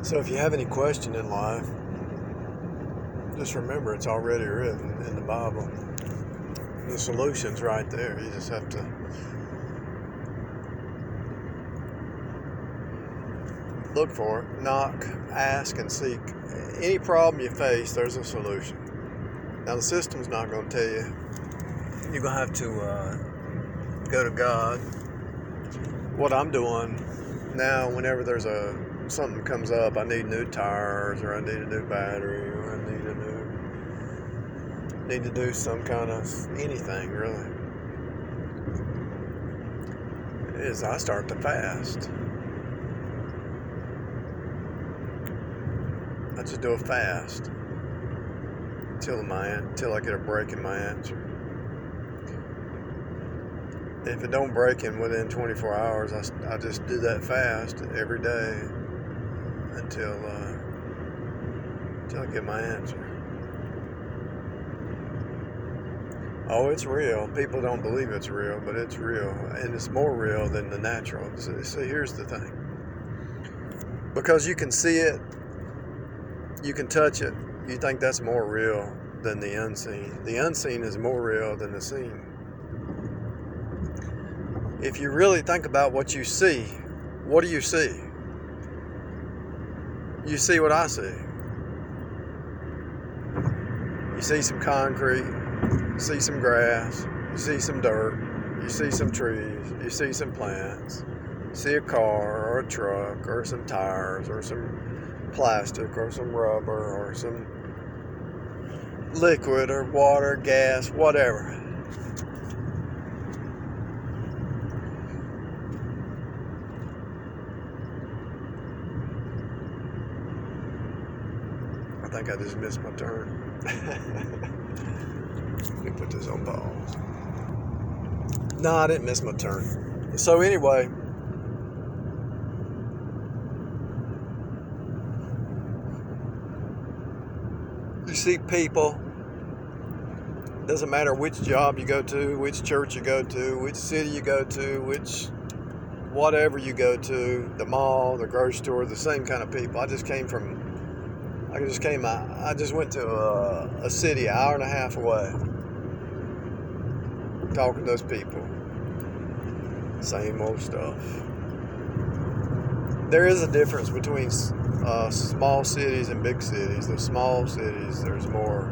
So if you have any question in life, just remember it's already written in the Bible. The solution's right there. You just have to look for it, knock, ask, and seek. Any problem you face, there's a solution. Now the system's not going to tell you. You're going to have to go to God. What I'm doing now, whenever there's something comes up, I need new tires, or I need a new battery, or I need to do some kind of anything really, is I start to fast. I just do a fast until I get a break in my answer. If it don't break in within 24 hours, I just do that fast every day until I get my answer. Oh, it's real. People don't believe it's real, but it's real. And it's more real than the natural. So here's the thing. Because you can see it, you can touch it, you think that's more real than the unseen. The unseen is more real than the seen. If you really think about what you see, what do you see? You see what I see. You see some concrete, you see some grass, you see some dirt, you see some trees, you see some plants, you see a car or a truck or some tires or some plastic or some rubber or some liquid or water, gas, whatever. I think I just missed my turn. Let me put this on pause. No, I didn't miss my turn. So anyway, you see people, doesn't matter which job you go to, which church you go to, which city you go to, which whatever you go to, the mall, the grocery store, the same kind of people. I just went to a city an hour and a half away, talking to those people. Same old stuff. There is a difference between small cities and big cities. The small cities, there's more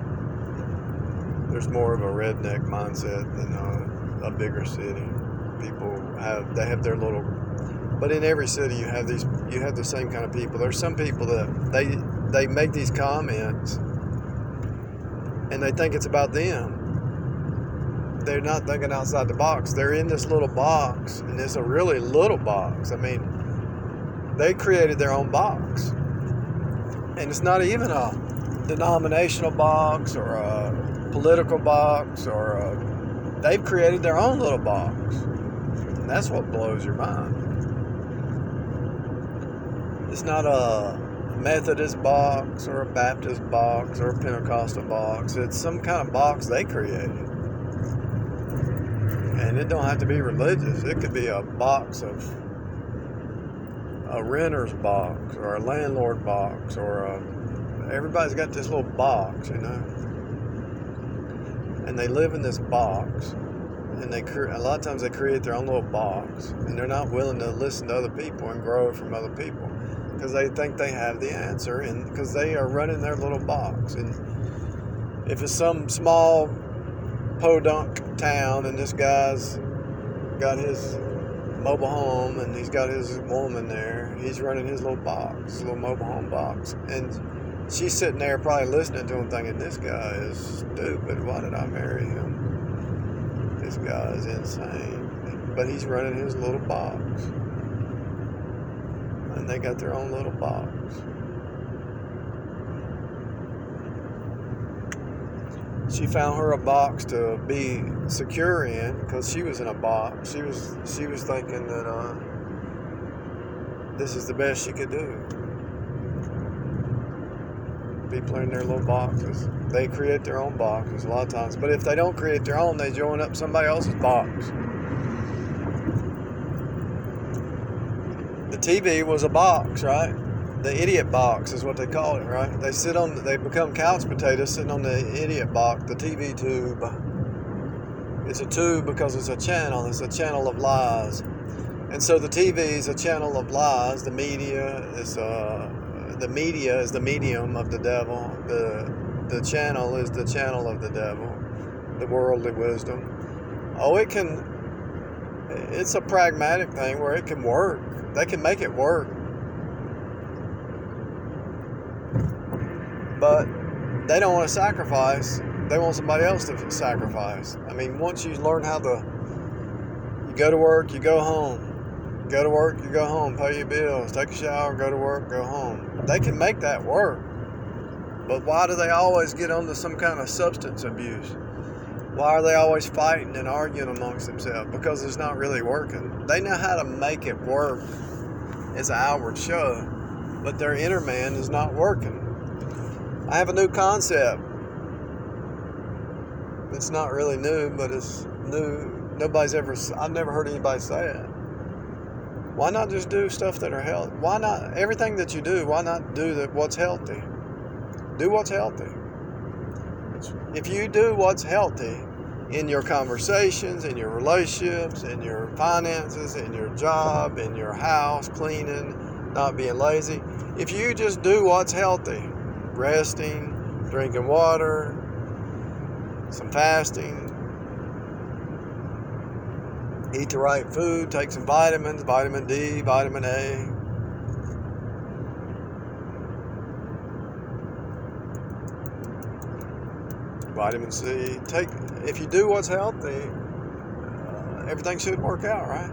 of a redneck mindset than a bigger city. People have their little, but in every city you have the same kind of people. There's some people that they make these comments and they think it's about them. They're not thinking outside the box. They're in this little box, and it's a really little box. I mean, they created their own box, and it's not even a denominational box or a political box they've created their own little box, and that's what blows your mind. It's not a Methodist box or a Baptist box or a Pentecostal box. It's some kind of box they created. And it don't have to be religious. It could be a box of a renter's box or a landlord box everybody's got this little box, and they live in this box, and a lot of times they create their own little box, and they're not willing to listen to other people and grow from other people because they think they have the answer, and because they are running their little box. And if it's some small podunk town and this guy's got his mobile home and he's got his woman there, he's running his little box, his little mobile home box, and she's sitting there probably listening to him thinking, this guy is stupid, why did I marry him? This guy is insane. But he's running his little box, and they got their own little box. She found her a box to be secure in because she was in a box. She was thinking that this is the best she could do. People are in their little boxes. They create their own boxes a lot of times. But if they don't create their own, they join up somebody else's box. The TV was a box, right? the idiot box is what they call it, right? They become couch potatoes sitting on the idiot box, the TV tube. It's a tube because it's a channel of lies. And so the TV is a channel of lies. The media is the medium of the devil. The channel is the channel of the devil, the worldly wisdom. It's a pragmatic thing where it can work. They can make it work. But they don't want to sacrifice. They want somebody else to sacrifice. I mean, once you learn you go to work, you go home. Go to work, you go home, pay your bills, take a shower, go to work, go home. They can make that work. But why do they always get onto some kind of substance abuse? Why are they always fighting and arguing amongst themselves? Because it's not really working. They know how to make it work as an outward show, but their inner man is not working. I have a new concept. It's not really new, but it's new. I've never heard anybody say it. Why not just do stuff that are healthy? Why not, everything that you do, why not do what's healthy? Do what's healthy. If you do what's healthy in your conversations, in your relationships, in your finances, in your job, in your house, cleaning, not being lazy, if you just do what's healthy, resting, drinking water, some fasting, eat the right food, take some vitamins, vitamin D, vitamin A. Vitamin C. If you do what's healthy, everything should work out, right?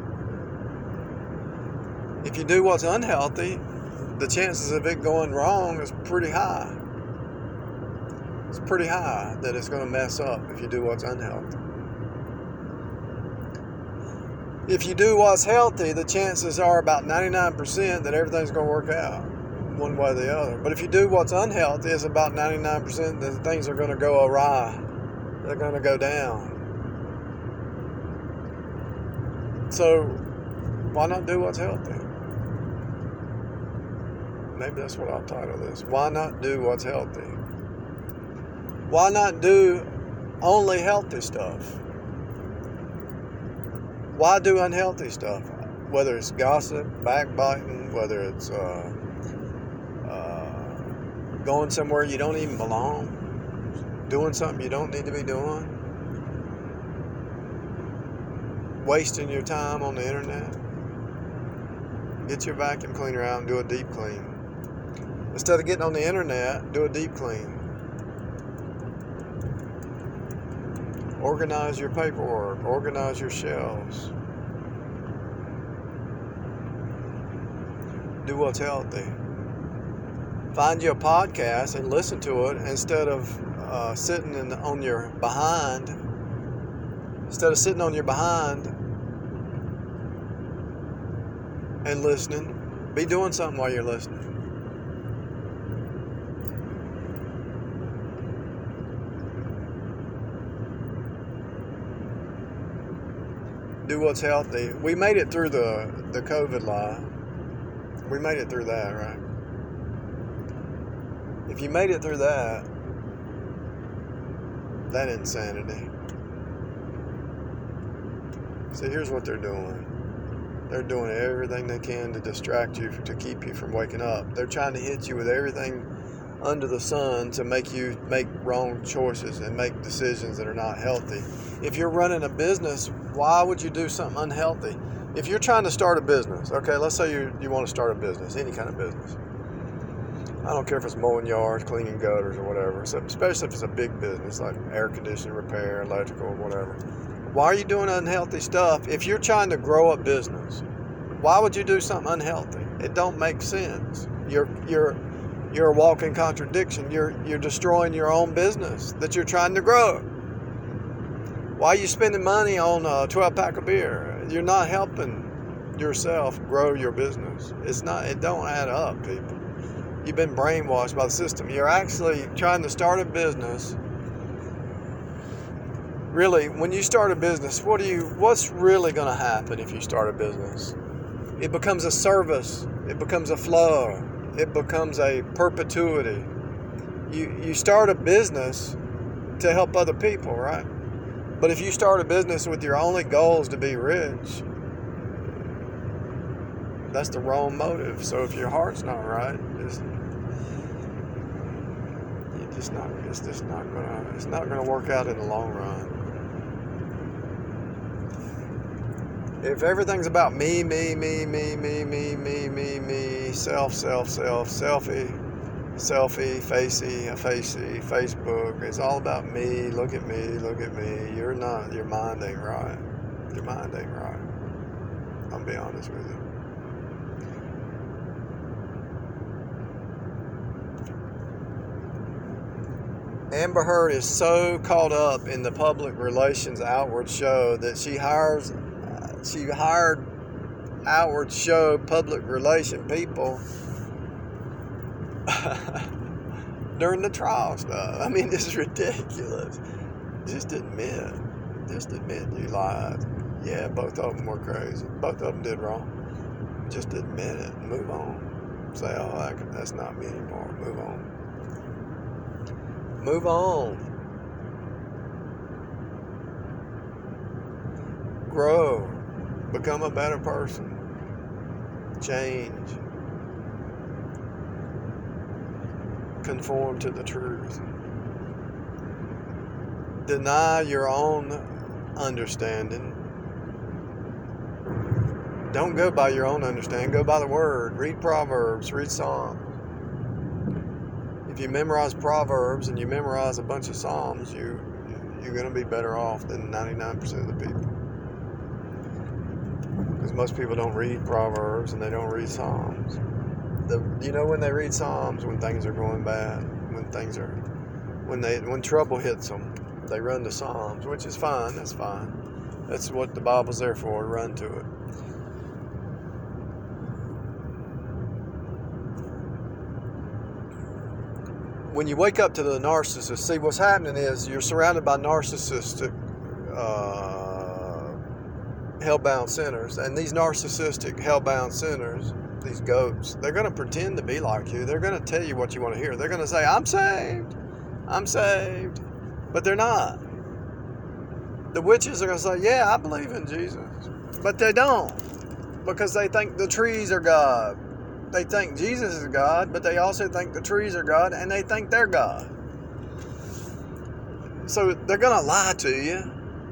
If you do what's unhealthy, the chances of it going wrong is pretty high. It's pretty high that it's going to mess up if you do what's unhealthy. If you do what's healthy, the chances are about 99% that everything's going to work out one way or the other. But if you do what's unhealthy, it's about 99% that things are going to go awry. They're going to go down. So why not do what's healthy? Maybe that's what I'll title this. Why not do what's healthy? Why not do only healthy stuff? Why do unhealthy stuff? Whether it's gossip, backbiting, whether it's going somewhere you don't even belong, doing something you don't need to be doing, wasting your time on the internet. Get your vacuum cleaner out and do a deep clean. Instead of getting on the internet, do a deep clean. Organize your paperwork. Organize your shelves. Do what's healthy. Find you a podcast and listen to it instead of sitting on your behind. Instead of sitting on your behind and listening, be doing something while you're listening. Do what's healthy. We made it through the COVID lie. We made it through that, right? If you made it through that insanity. See, here's what they're doing. They're doing everything they can to distract you, to keep you from waking up. They're trying to hit you with everything under the sun to make you make wrong choices and make decisions that are not healthy. If you're running a business, why would you do something unhealthy? If you're trying to start a business, okay, let's say you want to start a business, any kind of business. I don't care if it's mowing yards, cleaning gutters, or whatever, especially if it's a big business like air conditioning repair, electrical, whatever. Why are you doing unhealthy stuff? If you're trying to grow a business, why would you do something unhealthy? It don't make sense. You're a walking contradiction. You're destroying your own business that you're trying to grow. Why are you spending money on a 12-pack of beer? You're not helping yourself grow your business. It don't add up, people. You've been brainwashed by the system. You're actually trying to start a business. Really, when you start a business, what's really going to happen if you start a business? It becomes a service. It becomes a flow. it becomes a perpetuity. You start a business to help other people, right? But if you start a business with your only goals to be rich, that's the wrong motive. So if your heart's not right, it's not gonna work out in the long run. If everything's about me, self, selfie, facey, Facebook, it's all about me, look at me. Your mind ain't right. Your mind ain't right. I'll be honest with you. Amber Heard is so caught up in the public relations outward show that she hired outward show public relation people during the trial stuff. I mean, this is ridiculous. Just admit you lied. Yeah, both of them were crazy. Both of them did wrong. Just admit it and move on. Say, oh, that's not me anymore. Move on. Move on. Grow. Become a better person. Change. Conform to the truth. Deny your own understanding. Don't go by your own understanding. Go by the Word. Read Proverbs. Read Psalms. If you memorize Proverbs and you memorize a bunch of Psalms, you're going to be better off than 99% of the people. Because most people don't read Proverbs and they don't read Psalms. When they read Psalms, when things are going bad, when trouble hits them, they run to Psalms, which is fine. That's fine. That's what the Bible's there for. Run to it. When you wake up to the narcissist, see what's happening is you're surrounded by narcissistic, hellbound sinners, and these narcissistic, hellbound sinners, these goats, they're going to pretend to be like you. They're going to tell you what you want to hear. They're going to say, I'm saved, but they're not. The witches are going to say, yeah, I believe in Jesus, but they don't, because they think the trees are God. They think Jesus is God, but they also think the trees are God, and they think they're God. So they're going to lie to you.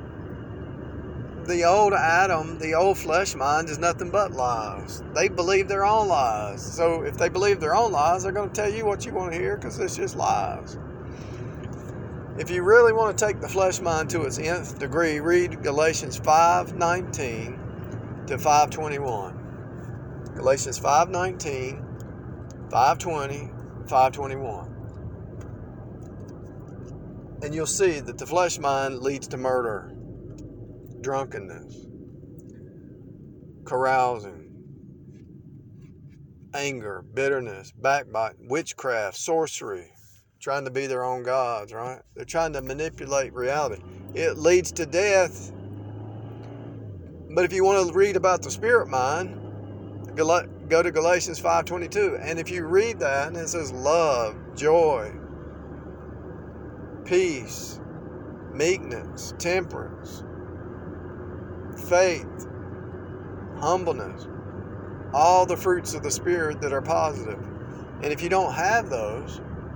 The old Adam, the old flesh mind is nothing but lies. They believe their own lies. So if they believe their own lies, they're going to tell you what you want to hear because it's just lies. If you really want to take the flesh mind to its nth degree, read Galatians 5:19 to 5:21. Galatians 5:19, 5:20, 5:21. And you'll see that the flesh mind leads to murder, drunkenness, carousing, anger, bitterness, backbiting, witchcraft, sorcery, trying to be their own gods, right? They're trying to manipulate reality. It leads to death. But if you want to read about the spirit mind, go to Galatians 5:22. And if you read that, and it says love, joy, peace, meekness, temperance, faith, humbleness, all the fruits of the Spirit that are positive. And if you don't have those,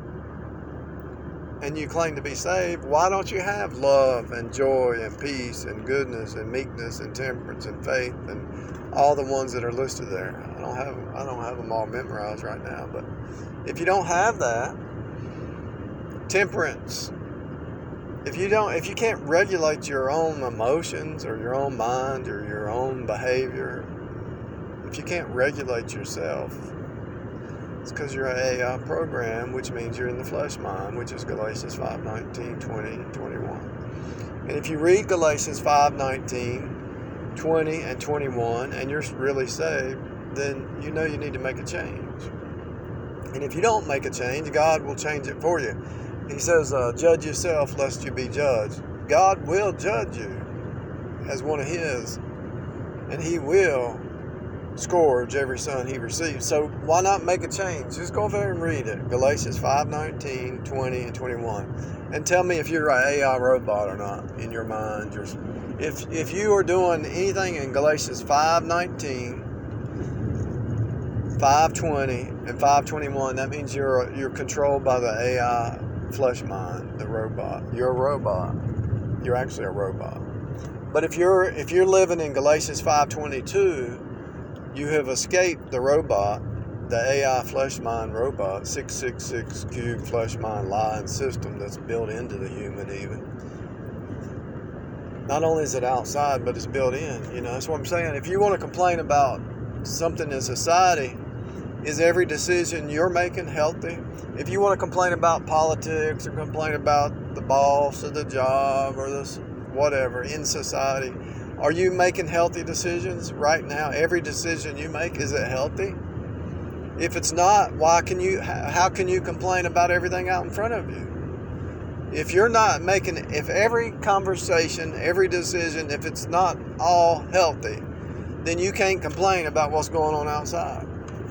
and you claim to be saved, why don't you have love and joy and peace and goodness and meekness and temperance and faith and all the ones that are listed there? I don't have them all memorized right now, but if you don't have that, temperance. If you can't regulate your own emotions or your own mind or your own behavior, if you can't regulate yourself, it's because you're an AI program, which means you're in the flesh mind, which is Galatians 5:19, 20, and 21. And if you read Galatians 5:19, 20, and 21, and you're really saved, then you know you need to make a change. And if you don't make a change, God will change it for you. He says, judge yourself lest you be judged. God will judge you as one of His, and He will scourge every son he receives. So why not make a change? Just go over there and read it. Galatians 5:19, 20, and 21. And tell me if you're an AI robot or not in your mind. If you are doing anything in Galatians 5:19, 5:20, and 5:21, that means you're controlled by the AI flesh mind, the robot. You're a robot. You're actually a robot. But if you're living in Galatians 5:22, you have escaped the robot, the AI flesh mind robot, 666 cube flesh mind lying system that's built into the human even. Not only is it outside, but it's built in. That's what I'm saying. If you want to complain about something in society, is every decision you're making healthy? If you want to complain about politics or complain about the boss or the job or this whatever in society, are you making healthy decisions right now? Every decision you make, is it healthy? If it's not, how can you complain about everything out in front of you? If every conversation, every decision, if it's not all healthy, then you can't complain about what's going on outside.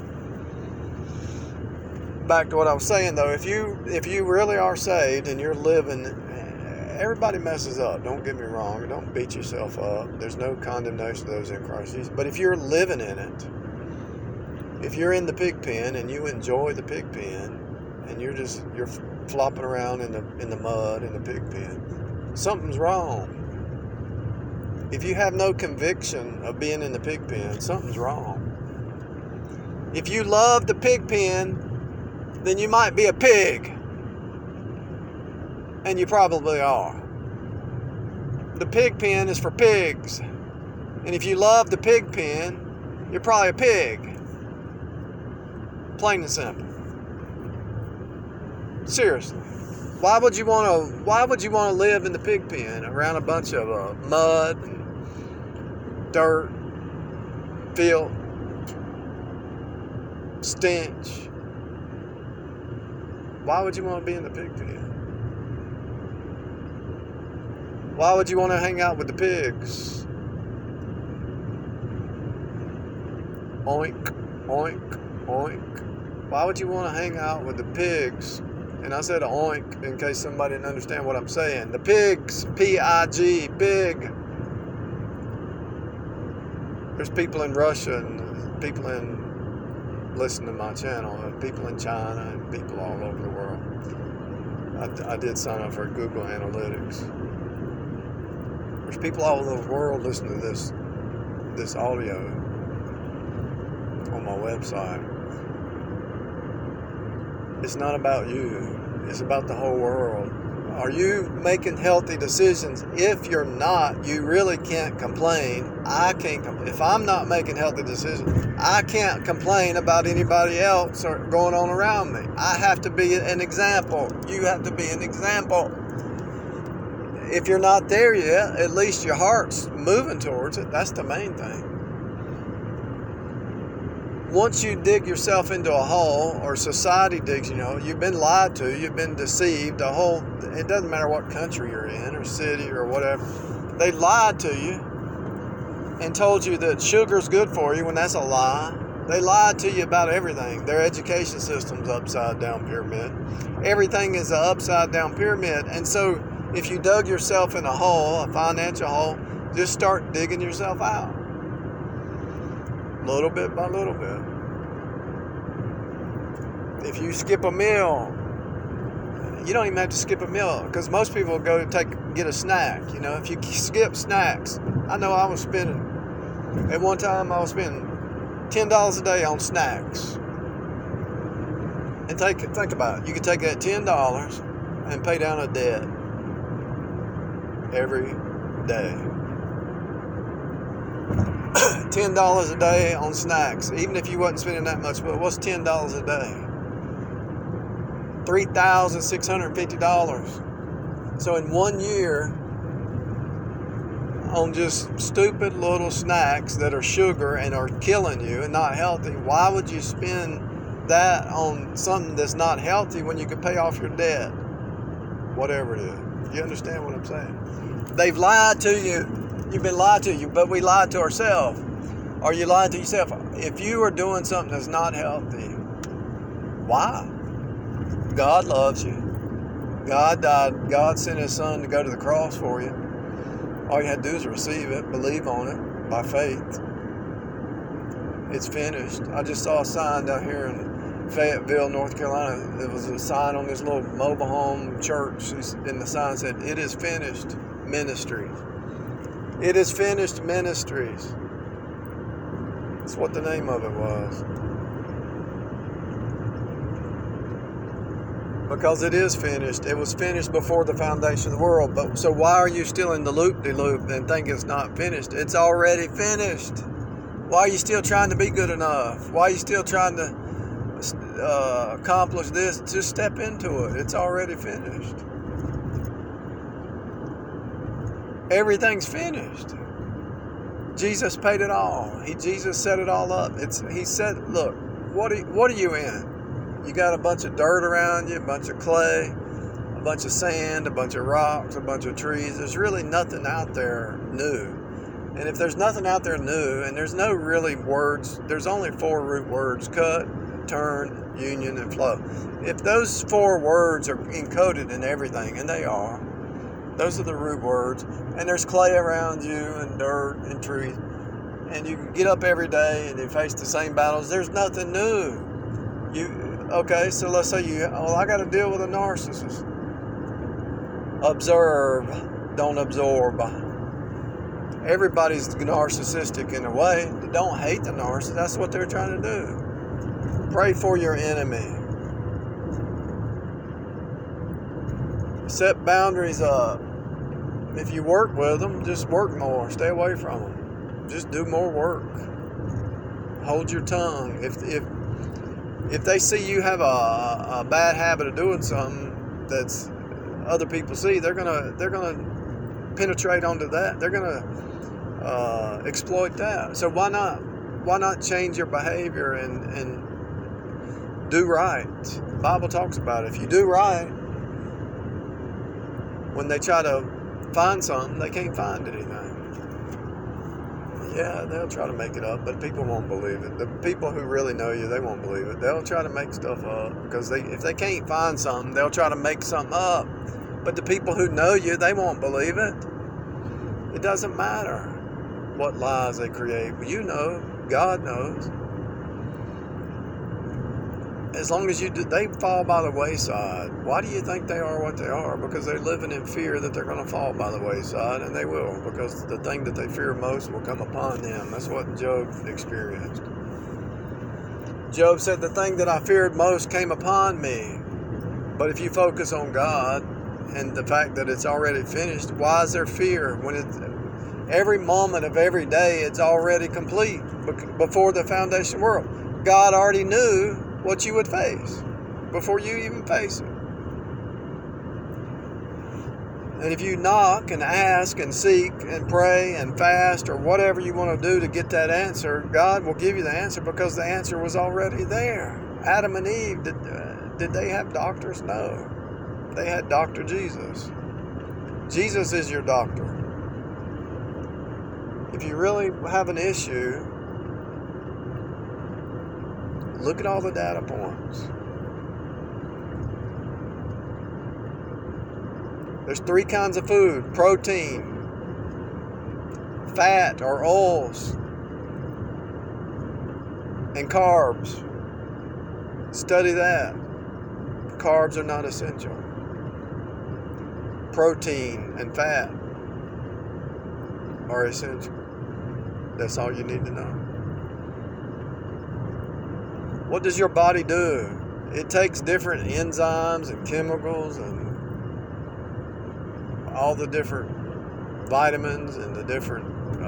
Back to what I was saying though, if you really are saved and you're living, everybody messes up, don't get me wrong, don't beat yourself up. There's no condemnation to those in Christ Jesus. But if you're living in it, if you're in the pig pen and you enjoy the pig pen and you're flopping around in the mud in the pig pen, something's wrong. If you have no conviction of being in the pig pen, something's wrong. If you love the pig pen, then you might be a pig. And you probably are. The pig pen is for pigs. And if you love the pig pen, you're probably a pig. Plain and simple. Seriously. Why would you want to live in the pig pen around a bunch of mud, and dirt, filth, stench? Why would you want to be in the pig pen? Why would you want to hang out with the pigs? Oink, oink, oink. Why would you want to hang out with the pigs? And I said oink in case somebody didn't understand what I'm saying. The pigs, P-I-G, pig. There's people in Russia and people listen to my channel, and people in China and people all over the world. I did sign up for Google Analytics. There's people all over the world listening to this audio on my website. It's not about you. It's about the whole world. Are you making healthy decisions? If you're not, you really can't complain. I can't complain. If I'm not making healthy decisions, I can't complain about anybody else or going on around me. I have to be an example. You have to be an example. If you're not there yet, at least your heart's moving towards it. That's the main thing. Once you dig yourself into a hole, or society digs, you've been lied to, you've been deceived, it doesn't matter what country you're in, or city, or whatever. They lied to you and told you that sugar's good for you when that's a lie. They lied to you about everything. Their education system's upside down pyramid. Everything is an upside down pyramid. And so if you dug yourself in a hole, a financial hole, just start digging yourself out. Little bit by little bit. If you skip a meal, you don't even have to skip a meal, because most people go get a snack. If you skip snacks, I know at one time I was spending $10 a day on snacks. And think about it. You could take that $10 and pay down a debt every day. $10 a day on snacks, even if you wasn't spending that much. But what's $10 a day? $3,650. So in 1 year, on just stupid little snacks that are sugar and are killing you and not healthy, why would you spend that on something that's not healthy when you could pay off your debt? Whatever it is. You understand what I'm saying? They've lied to you. You've been lied to, but we lied to ourselves. Are you lying to yourself? If you are doing something that's not healthy, why? God loves you. God died. God sent His Son to go to the cross for you. All you had to do is receive it, believe on it by faith. It's finished. I just saw a sign down here in Fayetteville, North Carolina. There was a sign on this little mobile home church, and the sign said, "It is finished ministries." It is finished ministries. That's what the name of it was. Because it is finished. It was finished before the foundation of the world. But so why are you still in the loop-de-loop and think it's not finished? It's already finished. Why are you still trying to be good enough? Why are you still trying to accomplish this? Just step into it. It's already finished. Everything's finished. Jesus paid it all. Jesus set it all up. He said, look, what are you in? You got a bunch of dirt around you, a bunch of clay, a bunch of sand, a bunch of rocks, a bunch of trees. There's really nothing out there new. And if there's nothing out there new, and there's no really words, there's only 4 root words: cut, turn, union, and flow. If those 4 words are encoded in everything, and they are, those are the root words, and there's clay around you and dirt and trees, and you get up every day and you face the same battles, there's nothing new. Okay, so let's say I got to deal with a narcissist. Observe, don't absorb. Everybody's narcissistic in a way. Don't hate the narcissist. That's what they're trying to do. Pray for your enemy. Set boundaries up. If you work with them, just work more. Stay away from them. Just do more work. Hold your tongue. If they see you have a bad habit of doing something that's other people see, they're gonna penetrate onto that. They're gonna exploit that. So why not change your behavior and do right? The Bible talks about it. If you do right, when they try to find something, they can't find anything. Yeah, they'll try to make it up, but people won't believe it. The people who really know you, they won't believe it. They'll try to make stuff up because if they can't find something, they'll try to make something up. But the people who know you, they won't believe it. It doesn't matter what lies they create. You know, God knows. As long as they fall by the wayside. Why do you think they are what they are? Because they're living in fear that they're going to fall by the wayside, and they will, because the thing that they fear most will come upon them. That's what Job experienced. Job said, the thing that I feared most came upon me. But if you focus on God and the fact that it's already finished, why is there fear? When every moment of every day, it's already complete before the foundation of the world. God already knew what you would face before you even face it. And if you knock and ask and seek and pray and fast or whatever you want to do to get that answer, God will give you the answer because the answer was already there. Adam and Eve, did they have doctors? No. They had Dr. Jesus. Jesus is your doctor. If you really have an issue, look at all the data points. There's 3 kinds of food: protein, fat or oils, and carbs. Study that. Carbs are not essential. Protein and fat are essential. That's all you need to know. What does your body do? It takes different enzymes and chemicals and all the different vitamins and the different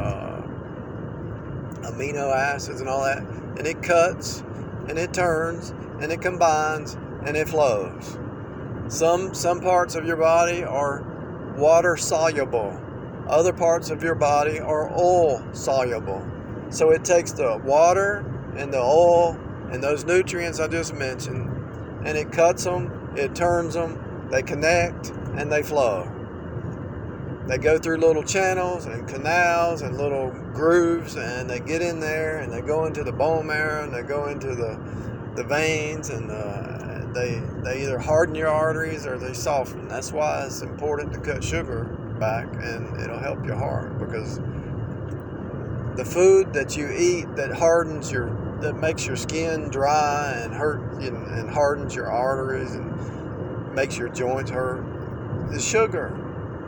amino acids and all that, and it cuts and it turns and it combines and it flows. Some parts of your body are water soluble. Other parts of your body are oil soluble. So it takes the water and the oil and those nutrients I just mentioned, and it cuts them, it turns them, they connect, and they flow. They go through little channels and canals and little grooves, and they get in there and they go into the bone marrow and they go into the veins, and they either harden your arteries or they soften. That's why it's important to cut sugar back, and it'll help your heart, because the food that you eat that makes your skin dry and hurt and hardens your arteries and makes your joints hurt is sugar.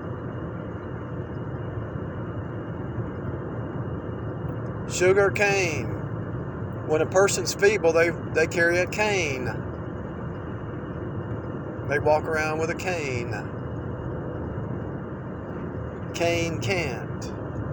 Sugar cane. When a person's feeble, they carry a cane. They walk around with a cane. Cain can't.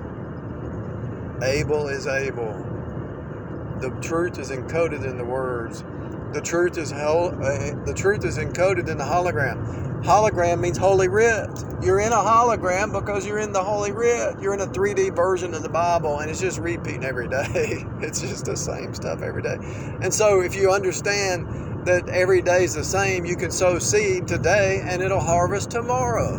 Abel is able. The truth is encoded in the words. The truth is encoded in the hologram. Hologram means Holy Writ. You're in a hologram because you're in the Holy Writ. You're in a 3D version of the Bible, and it's just repeating every day. It's just the same stuff every day. And so if you understand that every day is the same, you can sow seed today and it'll harvest tomorrow.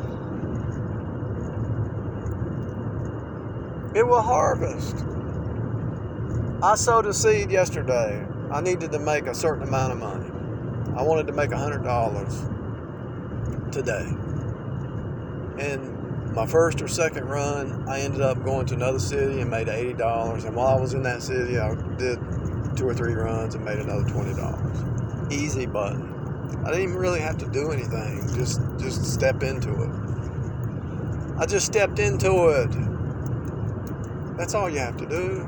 It will harvest. I sowed a seed yesterday. I needed to make a certain amount of money. I wanted to make $100 today. And my first or second run, I ended up going to another city and made $80. And while I was in that city, I did 2 or 3 runs and made another $20. Easy button. I didn't even really have to do anything. Just step into it. I just stepped into it. That's all you have to do.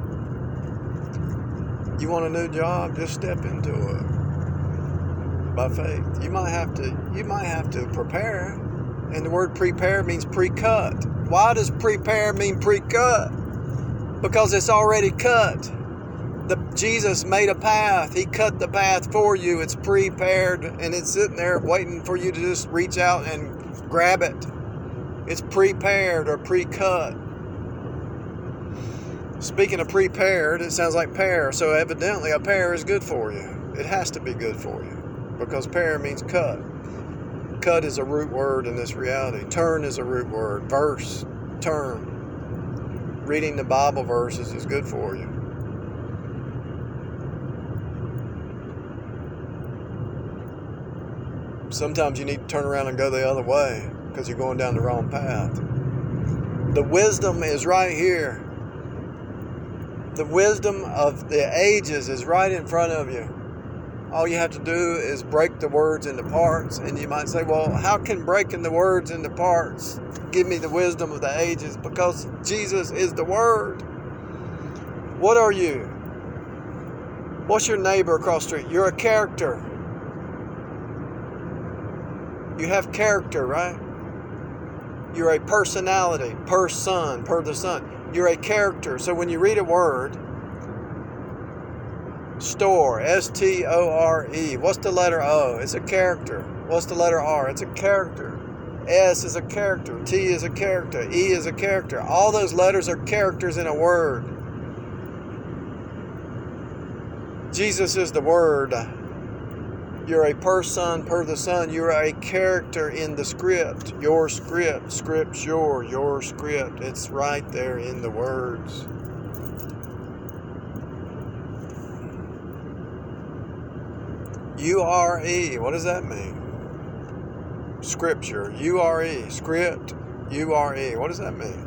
You want a new job? Just step into it by faith. You might have to prepare, and the word prepare means pre-cut. Why does prepare mean pre-cut? Because it's already cut. Jesus made a path. He cut the path for you. It's prepared, and it's sitting there waiting for you to just reach out and grab it. It's prepared or pre-cut. Speaking of prepared, it sounds like pear. So evidently a pear is good for you. It has to be good for you, because pear means cut. Cut is a root word in this reality. Turn is a root word. Verse, turn. Reading the Bible verses is good for you. Sometimes you need to turn around and go the other way because you're going down the wrong path. The wisdom is right here. The wisdom of the ages is right in front of you. All you have to do is break the words into parts. And you might say, well, how can breaking the words into parts give me the wisdom of the ages? Because Jesus is the Word. What are you? What's your neighbor across the street? You're a character. You have character, right? You're a personality, per the Son. You're a character. So when you read a word, store, S-T-O-R-E. What's the letter O? It's a character. What's the letter R? It's a character. S is a character. T is a character. E is a character. All those letters are characters in a word. Jesus is the Word. You're a person, per the Son. You're a character in the script. Your script. Scripture. Your script. It's right there in the words. U-R-E. What does that mean? Scripture. U-R-E. Script. U-R-E. What does that mean?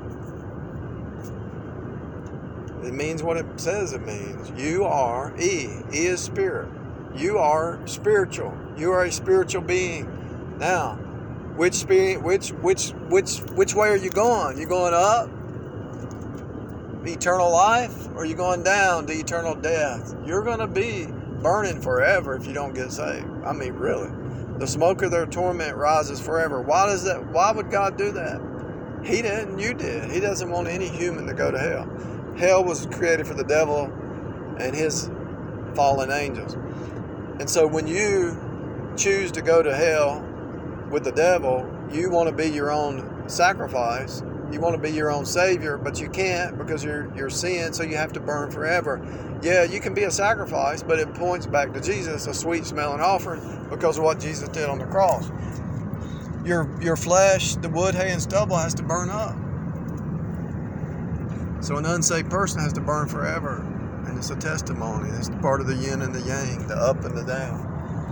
It means what it says it means. U-R-E. E is spirit. You are spiritual. You are a spiritual being. Now, which way are you going? You going up? Eternal life? Or are you going down to eternal death? You're going to be burning forever if you don't get saved. I mean, really. The smoke of their torment rises forever. Why would God do that? He didn't. You did. He doesn't want any human to go to hell. Hell was created for the devil and his fallen angels. And so when you choose to go to hell with the devil, you want to be your own sacrifice. You want to be your own savior, but you can't because you're sin, so you have to burn forever. Yeah, you can be a sacrifice, but it points back to Jesus, a sweet smelling offering, because of what Jesus did on the cross. your flesh, the wood, hay, and stubble has to burn up. So an unsaved person has to burn forever. And it's a testimony. It's part of the yin and the yang, the up and the down.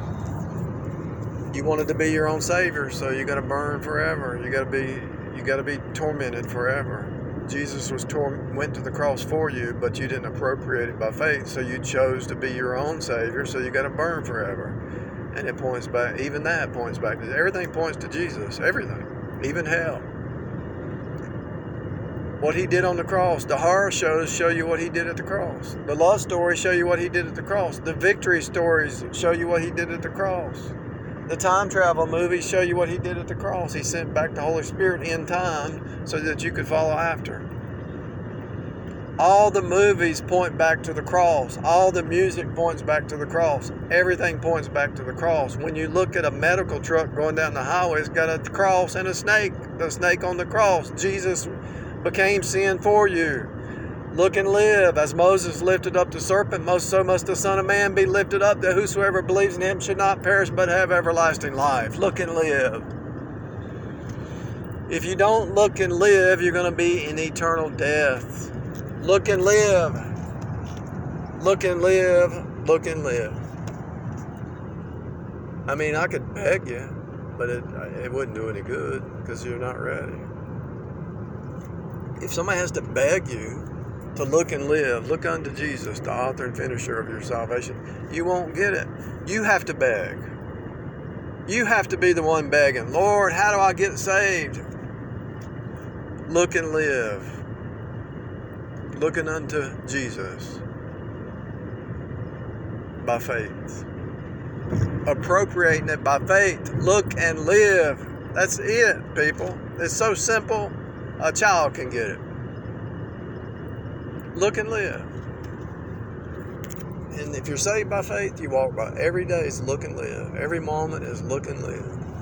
You wanted to be your own savior, so you got to burn forever. You got to be tormented forever. Jesus went to the cross for you, but you didn't appropriate it by faith, so you chose to be your own savior, so you got to burn forever. And it points back, even that points back to, everything points to Jesus, everything, even hell. What he did on the cross. The horror shows show you what he did at the cross. The love stories show you what he did at the cross. The victory stories show you what he did at the cross. The time travel movies show you what he did at the cross. He sent back the Holy Spirit in time so that you could follow after. All the movies point back to the cross. All the music points back to the cross. Everything points back to the cross. When you look at a medical truck going down the highway, it's got a cross and a snake. The snake on the cross. Jesus became sin for you. Look and live. As Moses lifted up the serpent, so must the Son of Man be lifted up, that whosoever believes in him should not perish but have everlasting life. Look and live. If you don't look and live, you're going to be in eternal death. Look and live. Look and live. Look and live. I mean, I could beg you, but it wouldn't do any good because you're not ready. If somebody has to beg you to look and live, look unto Jesus, the author and finisher of your salvation, you won't get it. You have to beg. You have to be the one begging. Lord, how do I get saved? Look and live. Looking unto Jesus by faith. Appropriating it by faith. Look and live. That's it, people. It's so simple. A child can get it. Look and live. And if you're saved by faith, you walk by. Every day is look and live. Every moment is look and live.